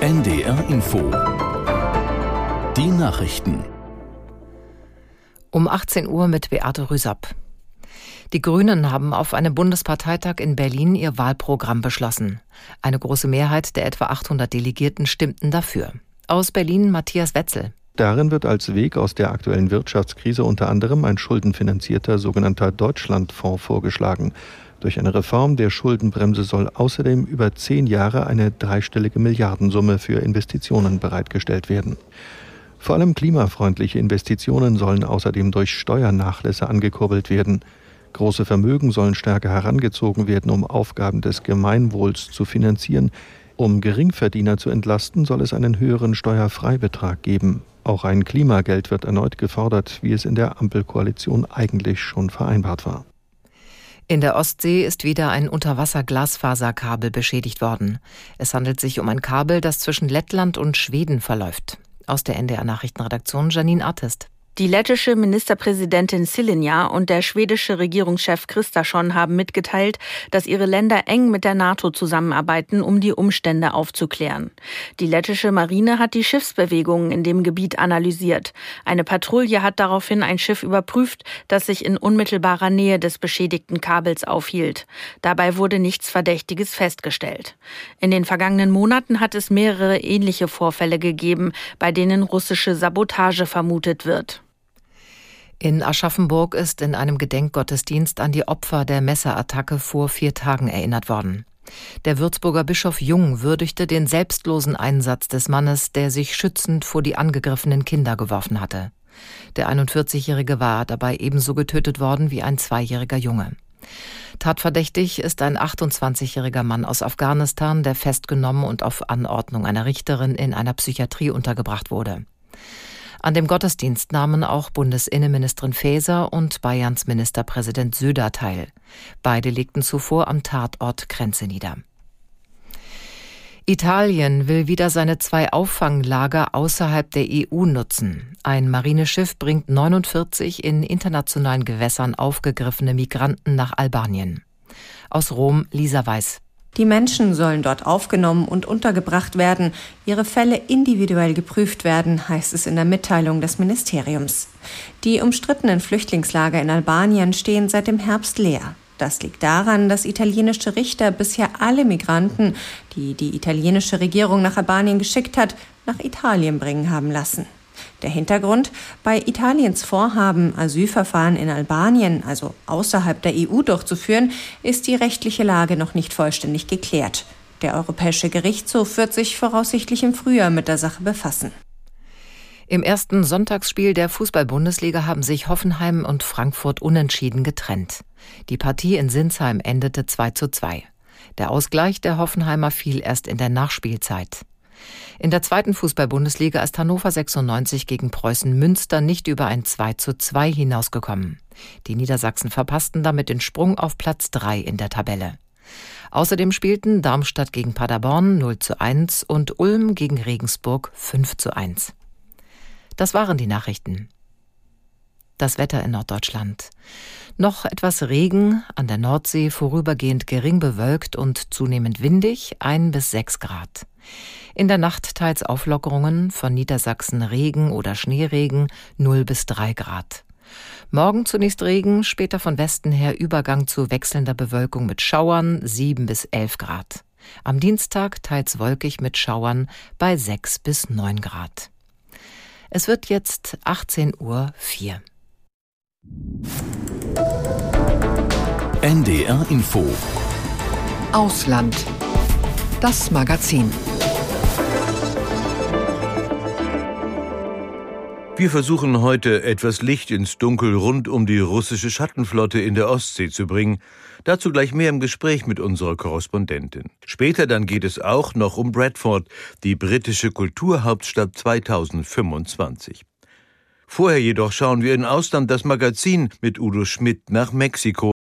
NDR Info. Die Nachrichten. Um 18 Uhr mit Beate Rüsapp. Die Grünen haben auf einem Bundesparteitag in Berlin ihr Wahlprogramm beschlossen. Eine große Mehrheit der etwa 800 Delegierten stimmten dafür. Aus Berlin Matthias Wetzel. Darin wird als Weg aus der aktuellen Wirtschaftskrise unter anderem ein schuldenfinanzierter sogenannter Deutschlandfonds vorgeschlagen. Durch eine Reform der Schuldenbremse soll außerdem über 10 Jahre eine dreistellige Milliardensumme für Investitionen bereitgestellt werden. Vor allem klimafreundliche Investitionen sollen außerdem durch Steuernachlässe angekurbelt werden. Große Vermögen sollen stärker herangezogen werden, um Aufgaben des Gemeinwohls zu finanzieren. Um Geringverdiener zu entlasten, soll es einen höheren Steuerfreibetrag geben. Auch ein Klimageld wird erneut gefordert, wie es in der Ampelkoalition eigentlich schon vereinbart war. In der Ostsee ist wieder ein Unterwasser-Glasfaserkabel beschädigt worden. Es handelt sich um ein Kabel, das zwischen Lettland und Schweden verläuft. Aus der NDR-Nachrichtenredaktion Janine Artist. Die lettische Ministerpräsidentin Silinja und der schwedische Regierungschef Kristersson haben mitgeteilt, dass ihre Länder eng mit der NATO zusammenarbeiten, um die Umstände aufzuklären. Die lettische Marine hat die Schiffsbewegungen in dem Gebiet analysiert. Eine Patrouille hat daraufhin ein Schiff überprüft, das sich in unmittelbarer Nähe des beschädigten Kabels aufhielt. Dabei wurde nichts Verdächtiges festgestellt. In den vergangenen Monaten hat es mehrere ähnliche Vorfälle gegeben, bei denen russische Sabotage vermutet wird. In Aschaffenburg ist in einem Gedenkgottesdienst an die Opfer der Messerattacke vor 4 Tagen erinnert worden. Der Würzburger Bischof Jung würdigte den selbstlosen Einsatz des Mannes, der sich schützend vor die angegriffenen Kinder geworfen hatte. Der 41-Jährige war dabei ebenso getötet worden wie ein 2-jähriger Junge. Tatverdächtig ist ein 28-jähriger Mann aus Afghanistan, der festgenommen und auf Anordnung einer Richterin in einer Psychiatrie untergebracht wurde. An dem Gottesdienst nahmen auch Bundesinnenministerin Faeser und Bayerns Ministerpräsident Söder teil. Beide legten zuvor am Tatort Kränze nieder. Italien will wieder seine 2 Auffanglager außerhalb der EU nutzen. Ein Marineschiff bringt 49 in internationalen Gewässern aufgegriffene Migranten nach Albanien. Aus Rom Lisa Weiß. Die Menschen sollen dort aufgenommen und untergebracht werden, ihre Fälle individuell geprüft werden, heißt es in der Mitteilung des Ministeriums. Die umstrittenen Flüchtlingslager in Albanien stehen seit dem Herbst leer. Das liegt daran, dass italienische Richter bisher alle Migranten, die die italienische Regierung nach Albanien geschickt hat, nach Italien bringen haben lassen. Der Hintergrund: Bei Italiens Vorhaben, Asylverfahren in Albanien, also außerhalb der EU, durchzuführen, ist die rechtliche Lage noch nicht vollständig geklärt. Der Europäische Gerichtshof wird sich voraussichtlich im Frühjahr mit der Sache befassen. Im ersten Sonntagsspiel der Fußball-Bundesliga haben sich Hoffenheim und Frankfurt unentschieden getrennt. Die Partie in Sinsheim endete 2:2. Der Ausgleich der Hoffenheimer fiel erst in der Nachspielzeit. In der zweiten Fußball-Bundesliga ist Hannover 96 gegen Preußen Münster nicht über ein 2:2 hinausgekommen. Die Niedersachsen verpassten damit den Sprung auf Platz 3 in der Tabelle. Außerdem spielten Darmstadt gegen Paderborn 0:1 und Ulm gegen Regensburg 5:1. Das waren die Nachrichten. Das Wetter in Norddeutschland. Noch etwas Regen, an der Nordsee vorübergehend gering bewölkt und zunehmend windig, 1 bis 6 Grad. In der Nacht teils Auflockerungen, von Niedersachsen Regen oder Schneeregen 0 bis 3 Grad. Morgen zunächst Regen, später von Westen her Übergang zu wechselnder Bewölkung mit Schauern 7 bis 11 Grad. Am Dienstag teils wolkig mit Schauern bei 6 bis 9 Grad. Es wird jetzt 18:04 Uhr. NDR Info. Ausland. Das Magazin. Wir versuchen heute, etwas Licht ins Dunkel rund um die russische Schattenflotte in der Ostsee zu bringen. Dazu gleich mehr im Gespräch mit unserer Korrespondentin. Später dann geht es auch noch um Bradford, die britische Kulturhauptstadt 2025. Vorher jedoch schauen wir in Ausland das Magazin mit Udo Schmidt nach Mexiko.